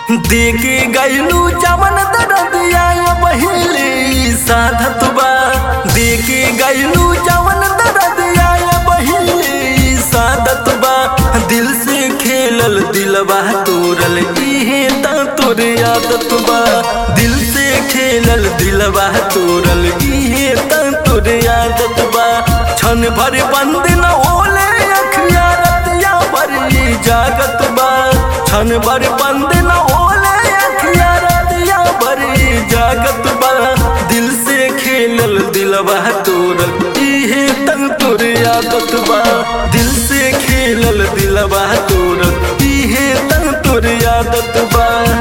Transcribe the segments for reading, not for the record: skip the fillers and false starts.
देके गैलू जवन दरदिया बहिले साधत बा। देके गैलू जवन दरदिया बहिले साधत बा। दिल से खेलल दिलवा तोरल इहे ता तोर आदत बा। दिल से खेलल दिलवा तोरल इहे ता तोर आदत बा। क्षण भर बंद न होले अखिया रतिया भर जागत बा। क्षण भर बंद न होले अखिया रतिया भर जागत बा। दिल से खेलल दिलवा तोरल इहे तन तोर आदत बा। दिल से खेलल दिलवा तोरल इहे तन तोर आदत बा।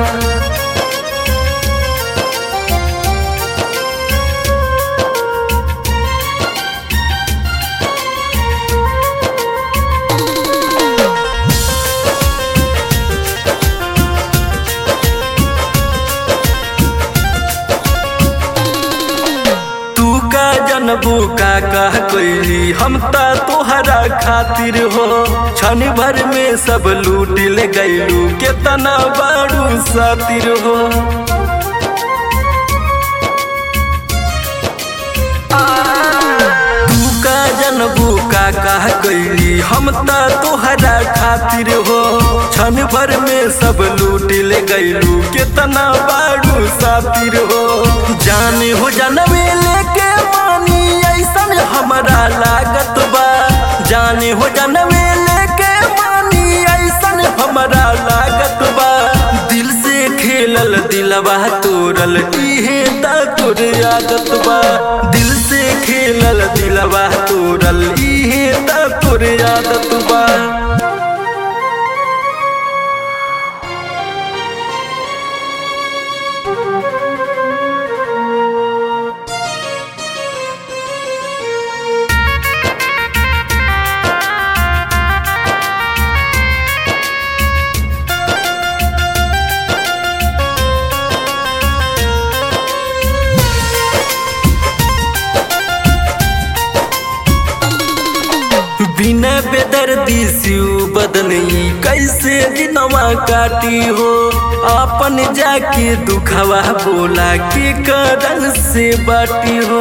जनबू का कैली हम ता तोहरा खातिर हो। क्षण भर में सब लूट ले गैलू केतना बारू सातिर हो। तू का जनबू का कैली हम ता तोहरा खातिर हो। क्षण भर में सब लूट ले गैलू केतना बारू सातिर हो। जाने हो जनवे लेके हमारा लागत बा। जाने हो जनवे लेके मानी ऐसन हमारा लागत बा। दिल से खेलल दिलवा तोरल इहे ता तोर आदत बा। दिल से खेलल दिलवा तोरल इहे ता तोर आदत बा। बिना बेदर्दी सिउ बदनई कैसे दिनवा काटी हो। आपन जाके दुखवा बोला के करन से बाटी हो।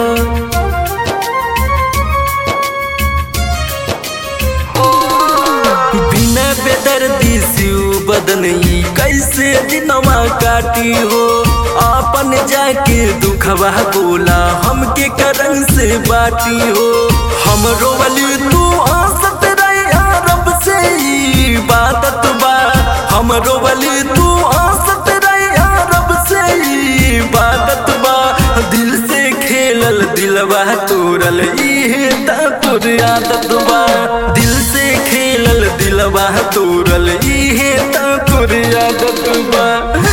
बिना बेदर्दी सिउ बदनई कैसे दिनवा काटी हो। आपन जाके दुखवा बोला हमके करन से बाटी हो। हम रोवली तू आसत रहिया रब से इबादत बा। हम रोवली तू आसत रहिया रब से इबादत बा। दिल से खेलल दिलवा तोरल इहे ता तोर आदत बा। दिल से खेलल दिलवा तोरल इहे ता तोर आदत बा।